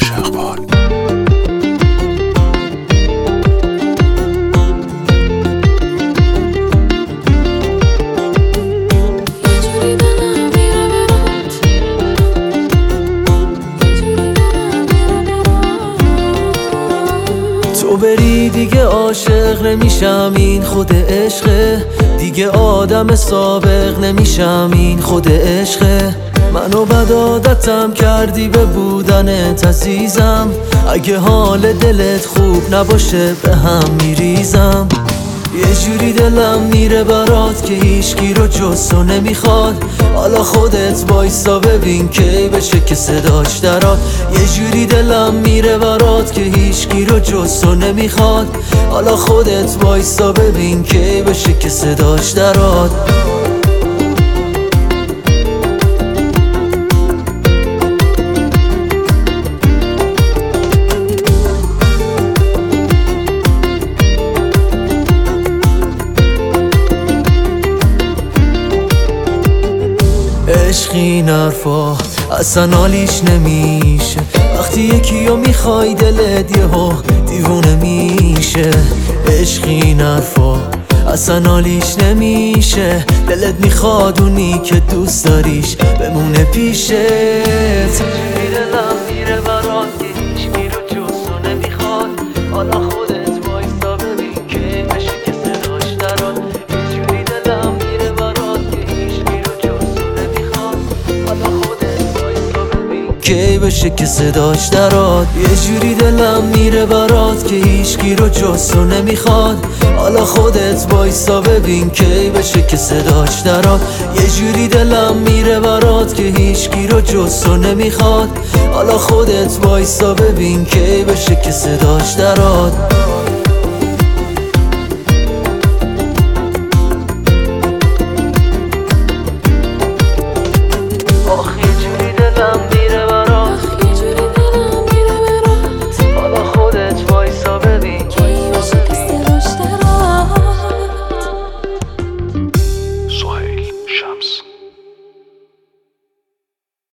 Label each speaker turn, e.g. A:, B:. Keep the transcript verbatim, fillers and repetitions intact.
A: شغبان.
B: تو بری دیگه عاشق نمیشم، این خود عشقه. دیگه آدم سابق نمیشم، این خود عشقه. منو بد عادتم کردی به بودنت عزیزم. اگه حال دلت خوب نباشه به هم میریزم. یه جوری دلم میره برات که هیچکی رو جز تو نمیخواد. حالا خودت وایسا ببین کی بشه که صداش دراد. یه جوری دلم میره برات که هیچکی رو جز تو نمیخواد. حالا خودت وایسا ببین کی بشه که صداش دراد. عشق این حرفا اصلا حالیش نمیشه. وقتی یکی رو میخوای دلت یهو دیوونه میشه. عشق این حرفا اصلا حالیش نمیشه. دلت میخواد اونی که دوست داریش بمونه پیشت. دلم میره برات که هیچکی رو جز تو نمیخواد. حالا خودت وایسا ببین که بشه که صداش دراد. یه جوری دلم میره برات که هیچکی رو جز تو نمیخواد. حالا خودت وایسا ببین کی بشه که صداش دراد. یه جوری دلم میره برات که هیچکی رو جز تو نمیخواد. حالا خودت وایسا ببین کی بشه که صداش دراد. یه جوری دلم میره برات که هیچکی رو جز تو نمیخواد. حالا خودت وایسا ببین کی بشه که صداش دراد.